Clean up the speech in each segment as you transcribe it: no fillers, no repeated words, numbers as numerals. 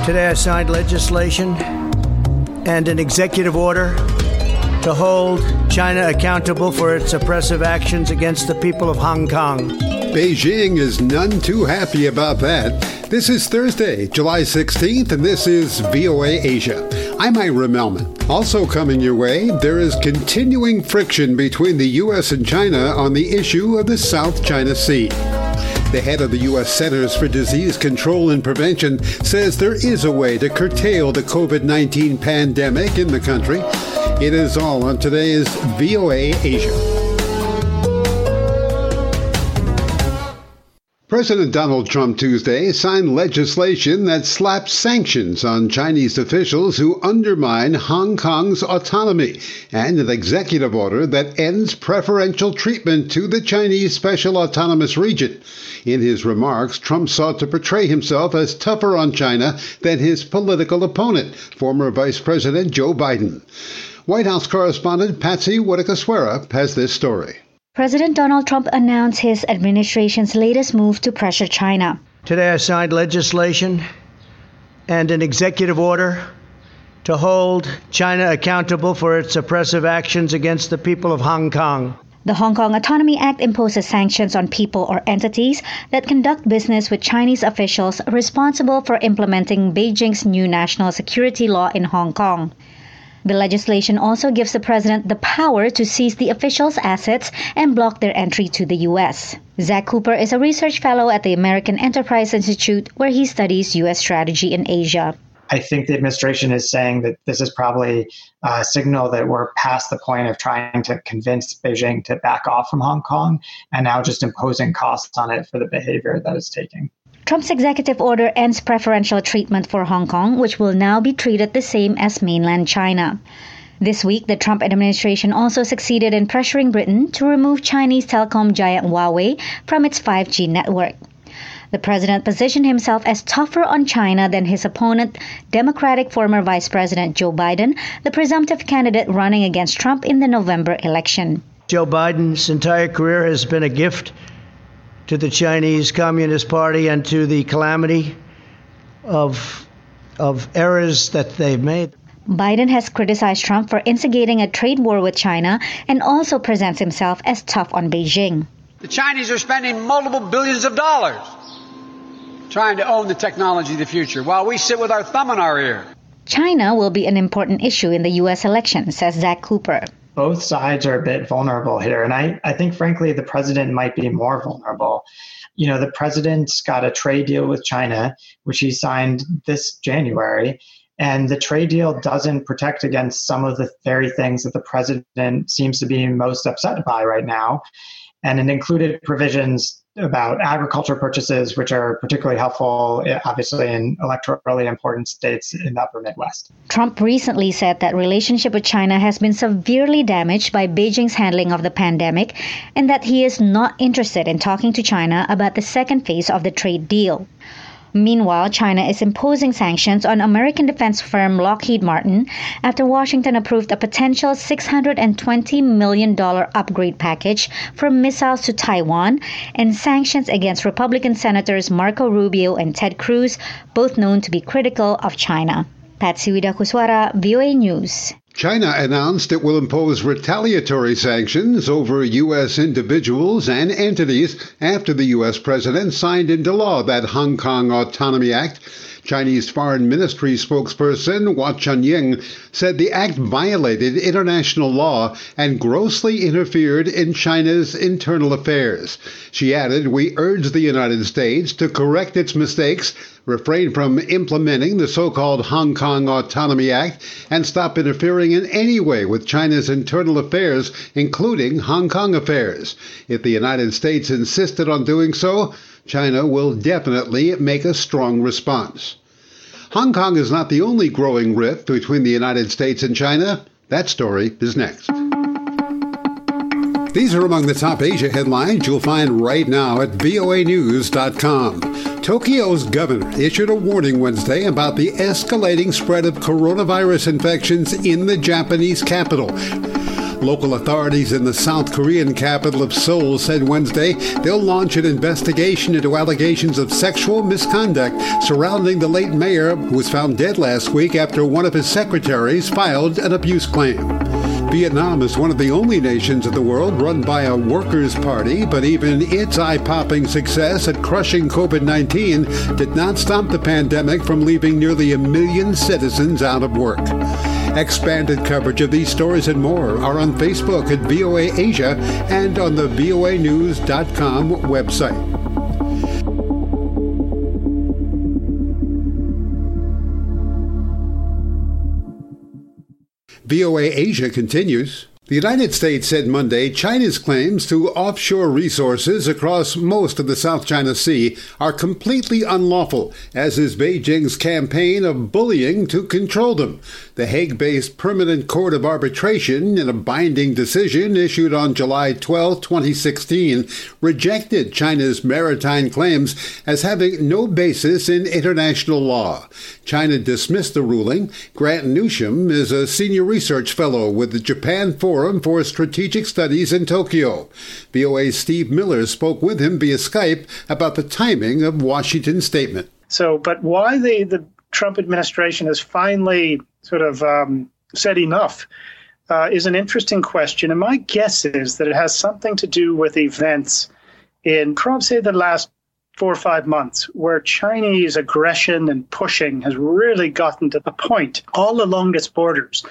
Today I signed legislation and an executive order to hold China accountable for its oppressive actions against the people of Hong Kong. Beijing is none too happy about that. This is Thursday, July 16th, and this is VOA Asia. I'm Ira Melman. Also coming your way, there is continuing friction between the U.S. and China on the issue of the South China Sea. The head of the U.S. Centers for Disease Control and Prevention says there is a way to curtail the COVID-19 pandemic in the country. It is all on today's VOA Asia. President Donald Trump Tuesday signed legislation that slaps sanctions on Chinese officials who undermine Hong Kong's autonomy and an executive order that ends preferential treatment to the Chinese Special Autonomous Region. In his remarks, Trump sought to portray himself as tougher on China than his political opponent, former Vice President Joe Biden. White House correspondent Patsy Widakuswara has this story. President Donald Trump announced his administration's latest move to pressure China. Today I signed legislation and an executive order to hold China accountable for its oppressive actions against the people of Hong Kong. The Hong Kong Autonomy Act imposes sanctions on people or entities that conduct business with Chinese officials responsible for implementing Beijing's new national security law in Hong Kong. The legislation also gives the president the power to seize the officials' assets and block their entry to the U.S. Zach Cooper is a research fellow at the American Enterprise Institute, where he studies U.S. strategy in Asia. I think the administration is saying that this is probably a signal that we're past the point of trying to convince Beijing to back off from Hong Kong and now just imposing costs on it for the behavior that it's taking. Trump's executive order ends preferential treatment for Hong Kong, which will now be treated the same as mainland China. This week, the Trump administration also succeeded in pressuring Britain to remove Chinese telecom giant Huawei from its 5G network. The president positioned himself as tougher on China than his opponent, Democratic former Vice President Joe Biden, the presumptive candidate running against Trump in the November election. Joe Biden's entire career has been a gift to the Chinese Communist Party and to the calamity of errors that they've made. Biden has criticized Trump for instigating a trade war with China and also presents himself as tough on Beijing. The Chinese are spending multiple billions of dollars trying to own the technology of the future while we sit with our thumb in our ear. China will be an important issue in the U.S. election, says Zach Cooper. Both sides are a bit vulnerable here. And I think, frankly, the president might be more vulnerable. You know, the president's got a trade deal with China, which he signed this January. And the trade deal doesn't protect against some of the very things that the president seems to be most upset by right now. And it included provisions about agriculture purchases, which are particularly helpful, obviously, in electorally important states in the upper Midwest. Trump recently said that relationship with China has been severely damaged by Beijing's handling of the pandemic and that he is not interested in talking to China about the second phase of the trade deal. Meanwhile, China is imposing sanctions on American defense firm Lockheed Martin after Washington approved a potential $620 million upgrade package for missiles to Taiwan and sanctions against Republican Senators Marco Rubio and Ted Cruz, both known to be critical of China. Patsy Widakuswara, VOA News. China announced it will impose retaliatory sanctions over U.S. individuals and entities after the U.S. president signed into law that Hong Kong Autonomy Act. Chinese Foreign Ministry spokesperson Hua Chunying said the act violated international law and grossly interfered in China's internal affairs. She added, "We urge the United States to correct its mistakes, refrain from implementing the so-called Hong Kong Autonomy Act, and stop interfering in any way with China's internal affairs, including Hong Kong affairs. If the United States insisted on doing so, China will definitely make a strong response." Hong Kong is not the only growing rift between the United States and China. That story is next. These are among the top Asia headlines you'll find right now at voanews.com. Tokyo's governor issued a warning Wednesday about the escalating spread of coronavirus infections in the Japanese capital. Local authorities in the South Korean capital of Seoul said Wednesday they'll launch an investigation into allegations of sexual misconduct surrounding the late mayor who was found dead last week after one of his secretaries filed an abuse claim. Vietnam is one of the only nations in the world run by a workers' party, but even its eye-popping success at crushing COVID-19 did not stop the pandemic from leaving nearly 1 million citizens out of work. Expanded coverage of these stories and more are on Facebook at VOA Asia and on the voanews.com website. VOA Asia continues. The United States said Monday China's claims to offshore resources across most of the South China Sea are completely unlawful, as is Beijing's campaign of bullying to control them. The Hague-based Permanent Court of Arbitration, in a binding decision issued on July 12, 2016, rejected China's maritime claims as having no basis in international law. China dismissed the ruling. Grant Newsham is a senior research fellow with the Japan Forum for Strategic Studies in Tokyo. VOA's Steve Miller spoke with him via Skype about the timing of Washington's statement. But why the Trump administration has finally sort of said enough is an interesting question. And my guess is that it has something to do with events in, perhaps, say, the last 4 or 5 months, where Chinese aggression and pushing has really gotten to the point all along its borders,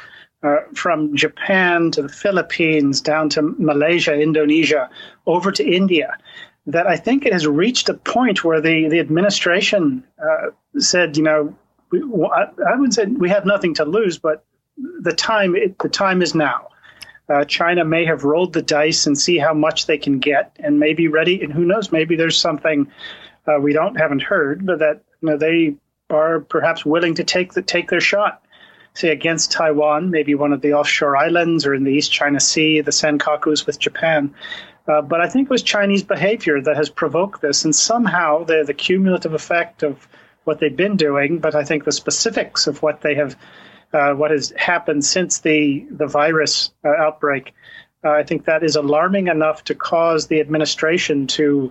from Japan to the Philippines, down to Malaysia, Indonesia, over to India, that I think it has reached a point where the administration said, I wouldn't say we have nothing to lose, but the time is now. China may have rolled the dice and see how much they can get, and may be ready. And who knows? Maybe there's something we haven't heard, but that they are perhaps willing to take their shot, say against Taiwan, maybe one of the offshore islands, or in the East China Sea, the Senkakus with Japan. But I think it was Chinese behavior that has provoked this, and somehow the cumulative effect of what they've been doing, but I think the specifics of what they have. What has happened since the virus outbreak, I think that is alarming enough to cause the administration to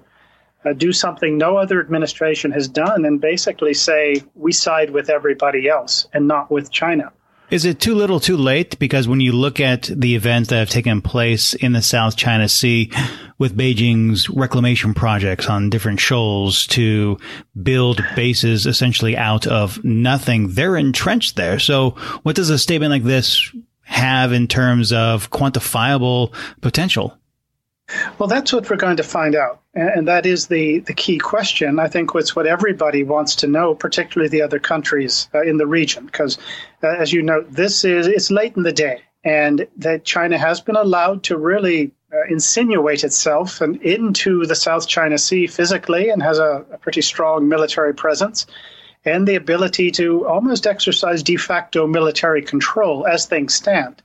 do something no other administration has done, and basically say, we side with everybody else and not with China. Is it too little too late? Because when you look at the events that have taken place in the South China Sea with Beijing's reclamation projects on different shoals to build bases essentially out of nothing, they're entrenched there. So what does a statement like this have in terms of quantifiable potential? Well, that's what we're going to find out. And that is the key question. I think it's what everybody wants to know, particularly the other countries in the region, because as you know, it's late in the day, and that China has been allowed to really insinuate itself into the South China Sea physically, and has a pretty strong military presence and the ability to almost exercise de facto military control as things stand.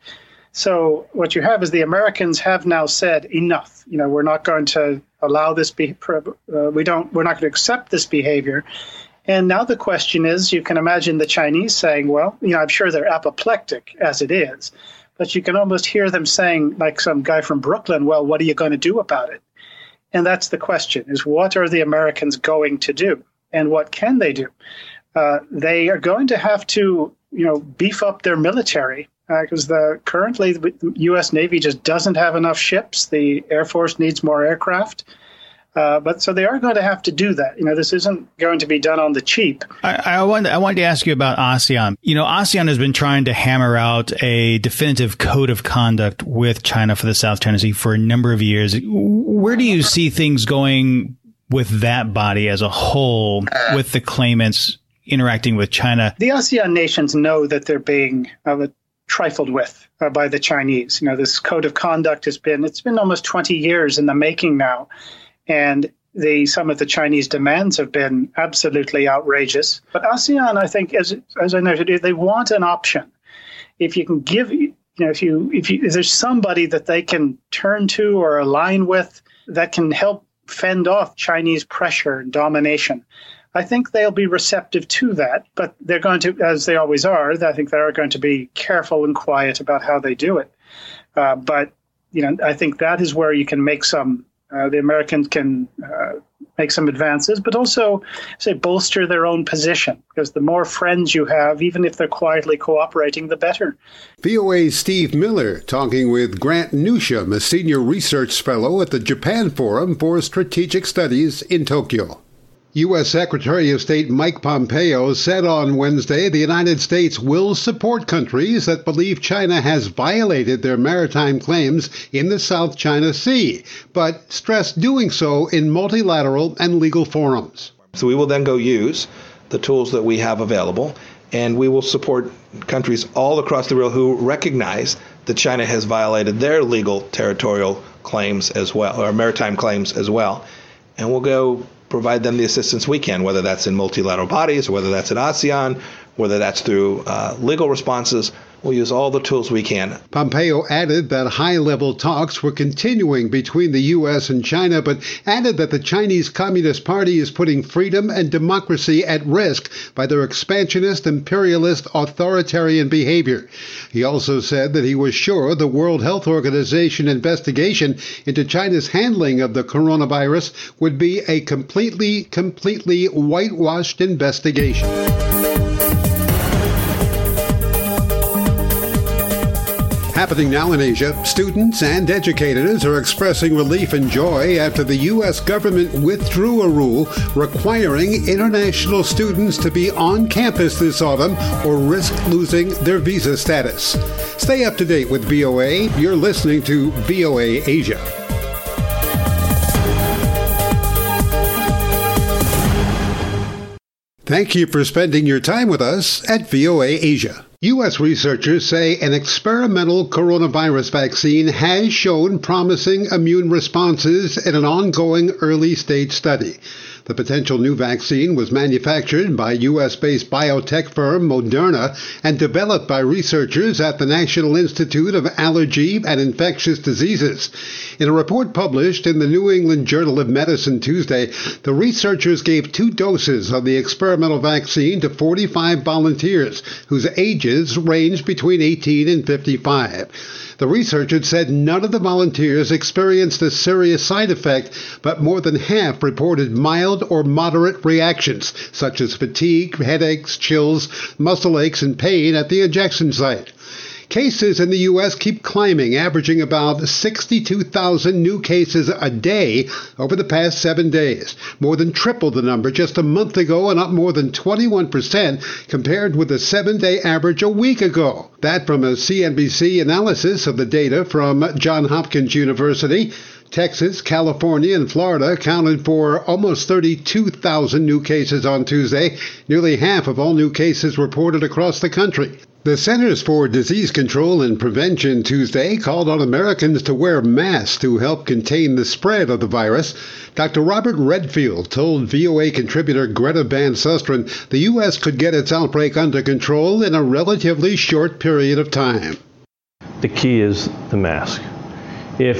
So what you have is the Americans have now said enough. We're not going to allow this. We're not going to accept this behavior. And now the question is, you can imagine the Chinese saying, well, I'm sure they're apoplectic as it is, but you can almost hear them saying, like some guy from Brooklyn, well, what are you going to do about it? And that's the question: is what are the Americans going to do, and what can they do? They are going to have to, beef up their military. Because currently the U.S. Navy just doesn't have enough ships. The Air Force needs more aircraft. But so they are going to have to do that. This isn't going to be done on the cheap. I wanted to ask you about ASEAN. ASEAN has been trying to hammer out a definitive code of conduct with China for the South China Sea for a number of years. Where do you see things going with that body as a whole, with the claimants interacting with China? The ASEAN nations know that they're being trifled with by the Chinese. This code of conduct it's been almost 20 years in the making now, and some of the Chinese demands have been absolutely outrageous. But ASEAN, I think, as I noted, they want an option. If you can give, if there's somebody that they can turn to or align with that can help fend off Chinese pressure and domination, I think they'll be receptive to that, but they're going to, as they always are, I think they are going to be careful and quiet about how they do it. But I think that is where you can make the Americans can make some advances, but also, say, bolster their own position, because the more friends you have, even if they're quietly cooperating, the better. VOA's Steve Miller talking with Grant Newsham, a senior research fellow at the Japan Forum for Strategic Studies in Tokyo. U.S. Secretary of State Mike Pompeo said on Wednesday the United States will support countries that believe China has violated their maritime claims in the South China Sea, but stressed doing so in multilateral and legal forums. So we will then go use the tools that we have available, and we will support countries all across the world who recognize that China has violated their legal territorial claims as well, or maritime claims as well. And we'll go provide them the assistance we can, whether that's in multilateral bodies, or whether that's in ASEAN, whether that's through legal responses. We'll use all the tools we can. Pompeo added that high-level talks were continuing between the U.S. and China, but added that the Chinese Communist Party is putting freedom and democracy at risk by their expansionist, imperialist, authoritarian behavior. He also said that he was sure the World Health Organization investigation into China's handling of the coronavirus would be a completely whitewashed investigation. Happening now in Asia, students and educators are expressing relief and joy after the U.S. government withdrew a rule requiring international students to be on campus this autumn or risk losing their visa status. Stay up to date with VOA. You're listening to VOA Asia. Thank you for spending your time with us at VOA Asia. U.S. researchers say an experimental coronavirus vaccine has shown promising immune responses in an ongoing early-stage study. The potential new vaccine was manufactured by U.S.-based biotech firm Moderna and developed by researchers at the National Institute of Allergy and Infectious Diseases. In a report published in the New England Journal of Medicine Tuesday, the researchers gave 2 doses of the experimental vaccine to 45 volunteers whose ages ranged between 18 and 55. The researchers said none of the volunteers experienced a serious side effect, but more than half reported mild or moderate reactions, such as fatigue, headaches, chills, muscle aches, and pain at the injection site. Cases in the U.S. keep climbing, averaging about 62,000 new cases a day over the past 7 days, more than triple the number just a month ago and up more than 21% compared with the 7-day average a week ago. That from a CNBC analysis of the data from Johns Hopkins University. Texas, California, and Florida accounted for almost 32,000 new cases on Tuesday, nearly half of all new cases reported across the country. The Centers for Disease Control and Prevention Tuesday called on Americans to wear masks to help contain the spread of the virus. Dr. Robert Redfield told VOA contributor Greta Van Susteren the U.S. could get its outbreak under control in a relatively short period of time. The key is the mask. If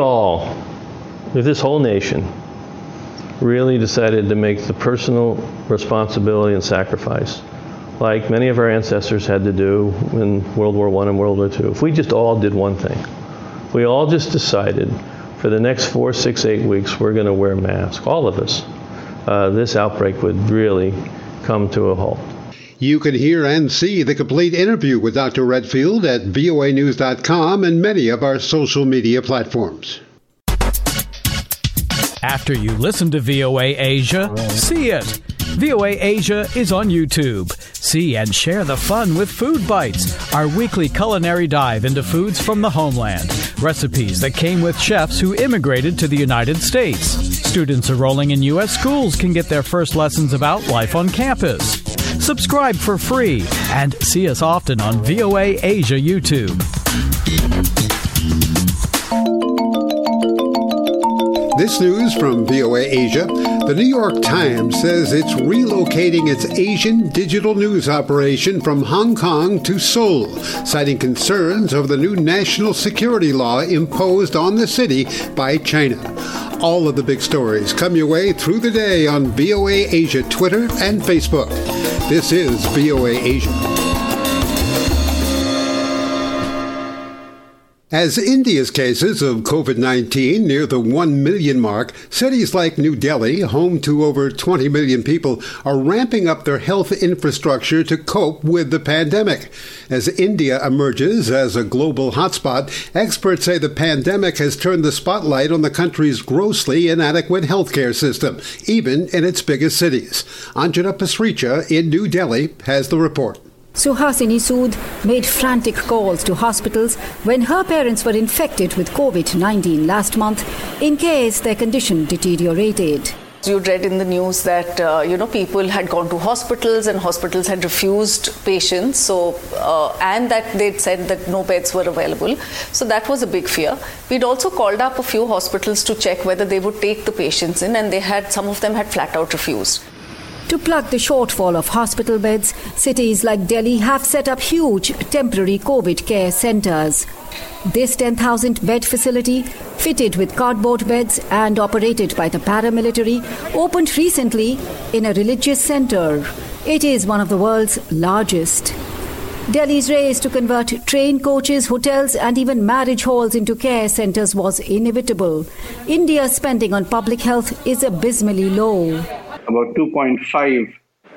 this whole nation really decided to make the personal responsibility and sacrifice, like many of our ancestors had to do in World War I and World War II, if we just all did one thing, we all just decided for the next 4, 6, 8 weeks we're going to wear masks, all of us, this outbreak would really come to a halt. You can hear and see the complete interview with Dr. Redfield at voanews.com and many of our social media platforms. After you listen to VOA Asia, see it. VOA Asia is on YouTube. See and share the fun with Food Bites, our weekly culinary dive into foods from the homeland. Recipes that came with chefs who immigrated to the United States. Students enrolling in U.S. schools can get their first lessons about life on campus. Subscribe for free and see us often on VOA Asia YouTube. This news from VOA Asia. The New York Times says it's relocating its Asian digital news operation from Hong Kong to Seoul, citing concerns over the new national security law imposed on the city by China. All of the big stories come your way through the day on VOA Asia Twitter and Facebook. This is VOA Asia. As India's cases of COVID-19 near the 1 million mark, cities like New Delhi, home to over 20 million people, are ramping up their health infrastructure to cope with the pandemic. As India emerges as a global hotspot, experts say the pandemic has turned the spotlight on the country's grossly inadequate healthcare system, even in its biggest cities. Anjana Pasricha in New Delhi has the report. Suhasini Sood made frantic calls to hospitals when her parents were infected with COVID-19 last month in case their condition deteriorated. You read in the news that, people had gone to hospitals and hospitals had refused patients. And that they'd said that no beds were available. So that was a big fear. We'd also called up a few hospitals to check whether they would take the patients in, and some of them had flat out refused. To plug the shortfall of hospital beds, cities like Delhi have set up huge temporary COVID care centres. This 10,000-bed facility, fitted with cardboard beds and operated by the paramilitary, opened recently in a religious centre. It is one of the world's largest. Delhi's race to convert train coaches, hotels and even marriage halls into care centres was inevitable. India's spending on public health is abysmally low. About 2.5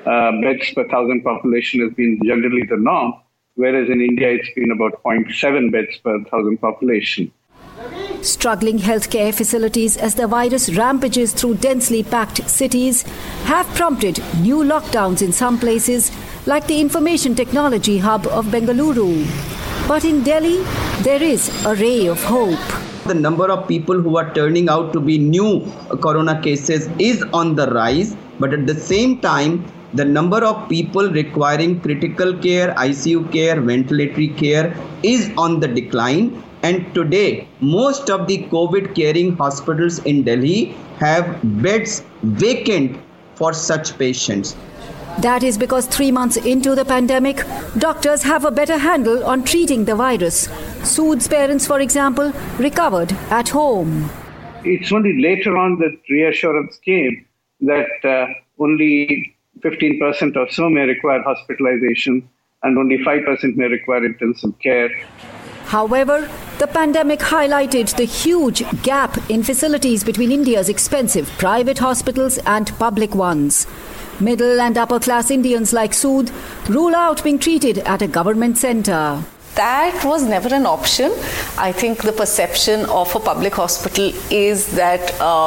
beds per thousand population has been generally the norm, whereas in India it's been about 0.7 beds per thousand population. Struggling healthcare facilities as the virus rampages through densely packed cities have prompted new lockdowns in some places, like the information technology hub of Bengaluru. But in Delhi, there is a ray of hope. The number of people who are turning out to be new corona cases is on the rise, but at the same time, the number of people requiring critical care, ICU care, ventilatory care is on the decline. And today, most of the COVID caring hospitals in Delhi have beds vacant for such patients. That is because 3 months into the pandemic, doctors have a better handle on treating the virus. Sood's parents, for example, recovered at home. It's only later on that reassurance came that only 15% or so may require hospitalization and only 5% may require intensive care. However, the pandemic highlighted the huge gap in facilities between India's expensive private hospitals and public ones. Middle and upper class Indians like Sood rule out being treated at a government centre. That was never an option. I think the perception of a public hospital is that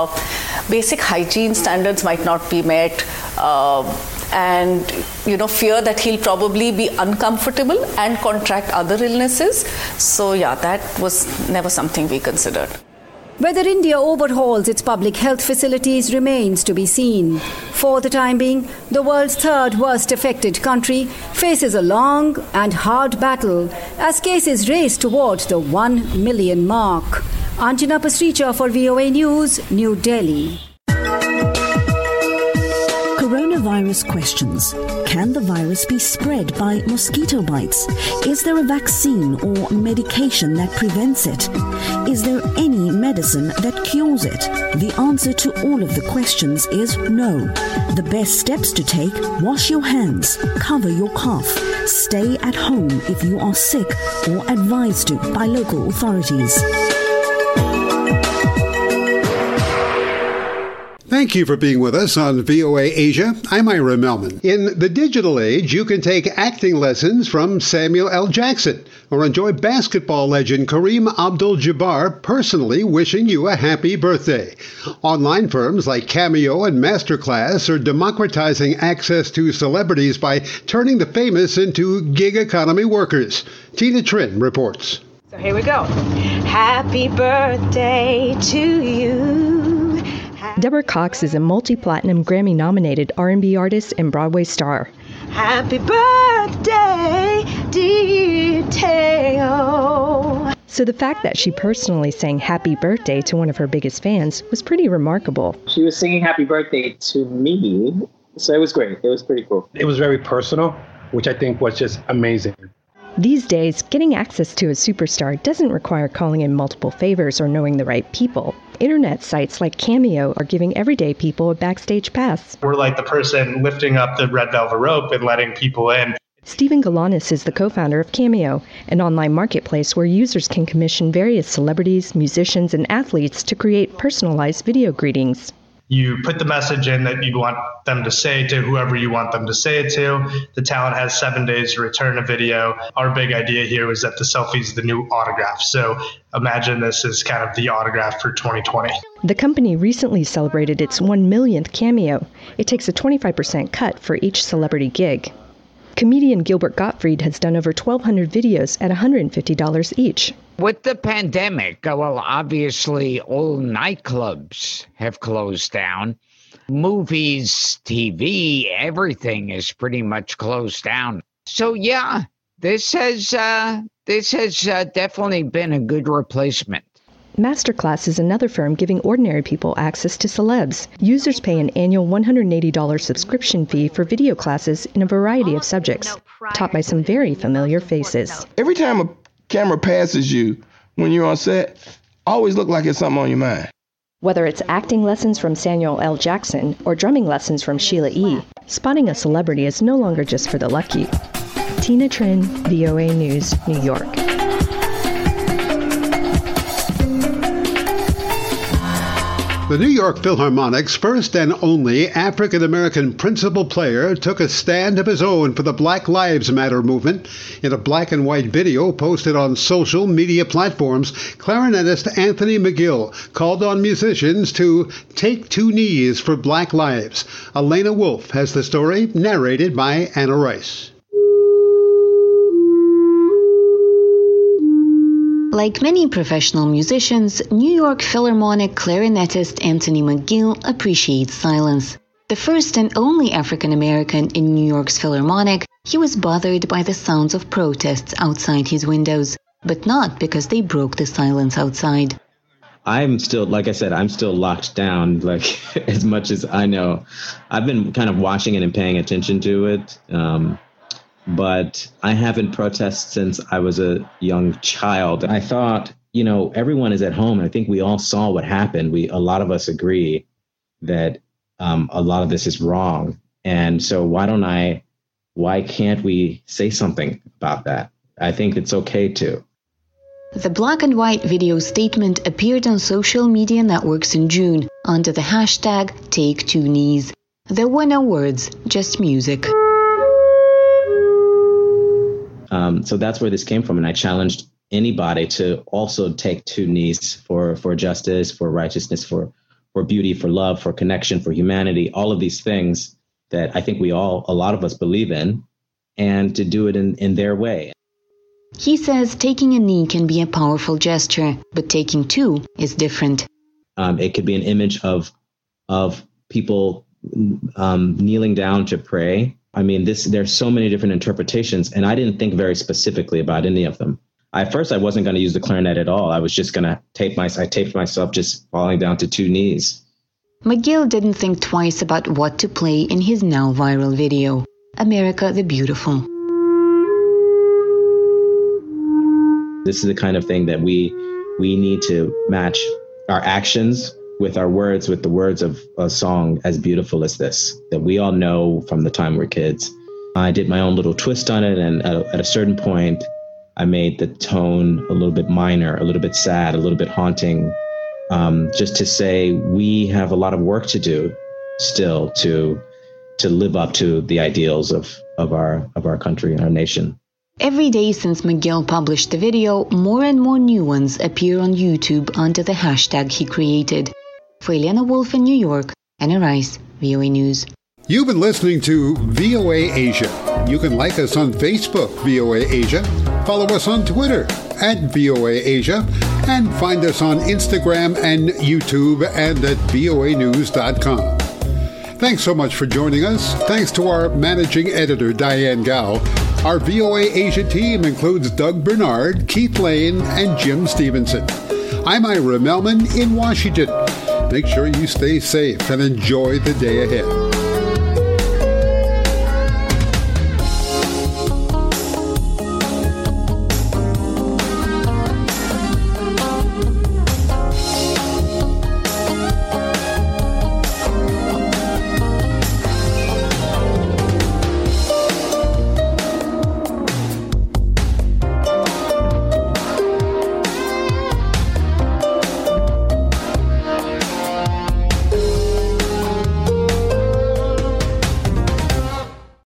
basic hygiene standards might not be met, and fear that he'll probably be uncomfortable and contract other illnesses. So that was never something we considered. Whether India overhauls its public health facilities remains to be seen. For the time being, the world's third worst affected country faces a long and hard battle as cases race toward the 1 million mark. Anjana Pasricha for VOA News, New Delhi. Coronavirus questions. Can the virus be spread by mosquito bites? Is there a vaccine or medication that prevents it? Is there any medicine that cures it? The answer to all of the questions is no. The best steps to take: wash your hands, cover your cough, stay at home if you are sick or advised to by local authorities. Thank you for being with us on VOA Asia. I'm Ira Melman. In the digital age, you can take acting lessons from Samuel L. Jackson or enjoy basketball legend Kareem Abdul-Jabbar personally wishing you a happy birthday. Online firms like Cameo and Masterclass are democratizing access to celebrities by turning the famous into gig economy workers. Tina Trin reports. So here we go. Happy birthday to you. Deborah Cox is a multi-platinum Grammy-nominated R&B artist and Broadway star. Happy birthday, dear Teo. So the fact that she personally sang happy birthday to one of her biggest fans was pretty remarkable. She was singing happy birthday to me, so it was great. It was pretty cool. It was very personal, which I think was just amazing. These days, getting access to a superstar doesn't require calling in multiple favors or knowing the right people. Internet sites like Cameo are giving everyday people a backstage pass. We're like the person lifting up the red velvet rope and letting people in. Stephen Galanis is the co-founder of Cameo, an online marketplace where users can commission various celebrities, musicians, and athletes to create personalized video greetings. You put the message in that you want them to say to whoever you want them to say it to. The talent has 7 days to return a video. Our big idea here was that the selfie is the new autograph. So imagine this is kind of the autograph for 2020. The company recently celebrated its 1 millionth cameo. It takes a 25% cut for each celebrity gig. Comedian Gilbert Gottfried has done over 1,200 videos at $150 each. With the pandemic, well, obviously all nightclubs have closed down. Movies, TV, everything is pretty much closed down. So yeah, this has definitely been a good replacement. Masterclass is another firm giving ordinary people access to celebs. Users pay an annual $180 subscription fee for video classes in a variety of subjects, taught by some very familiar faces. Every time a camera passes you when you're on set, always look like it's something on your mind. Whether it's acting lessons from Samuel L. Jackson or drumming lessons from Sheila E., spotting a celebrity is no longer just for the lucky. Tina Trin, VOA News, New York. The New York Philharmonic's first and only African-American principal player took a stand of his own for the Black Lives Matter movement. In a black and white video posted on social media platforms, clarinetist Anthony McGill called on musicians to take 2 knees for Black lives. Elena Wolf has the story, narrated by Anna Rice. Like many professional musicians, New York Philharmonic clarinetist Anthony McGill appreciates silence. The first and only African American in New York's Philharmonic, he was bothered by the sounds of protests outside his windows, but not because they broke the silence outside. I'm still, like I said, I'm still locked down, like as much as I know. I've been kind of watching it and paying attention to it. But I haven't protested since I was a young child. I thought, everyone is at home. And I think we all saw what happened. A lot of us agree that a lot of this is wrong. And so why can't we say something about that? I think it's okay to. The black and white video statement appeared on social media networks in June under the hashtag #TakeTwoKnees. There were no words, just music. So that's where this came from. And I challenged anybody to also take 2 knees for justice, for righteousness, for beauty, for love, for connection, for humanity, all of these things that I think a lot of us believe in, and to do it in their way. He says taking a knee can be a powerful gesture, but taking 2 is different. It could be an image of people kneeling down to pray. I mean, there's so many different interpretations, and I didn't think very specifically about any of them. At first, I wasn't going to use the clarinet at all. I was just going to I taped myself just falling down to 2 knees. McGill didn't think twice about what to play in his now viral video, America the Beautiful. This is the kind of thing that we need to match our actions with our words, with the words of a song as beautiful as this, that we all know from the time we're kids. I did my own little twist on it, and at a certain point, I made the tone a little bit minor, a little bit sad, a little bit haunting, just to say we have a lot of work to do still to live up to the ideals of our country and our nation. Every day since McGill published the video, more and more new ones appear on YouTube under the hashtag he created. For Elena Wolf in New York, Anna Rice, VOA News. You've been listening to VOA Asia. You can like us on Facebook, VOA Asia, follow us on Twitter @VOA Asia, and find us on Instagram and YouTube and at voanews.com. Thanks so much for joining us. Thanks to our managing editor, Diane Gao. Our VOA Asia team includes Doug Bernard, Keith Lane, and Jim Stevenson. I'm Ira Melman in Washington. Make sure you stay safe and enjoy the day ahead.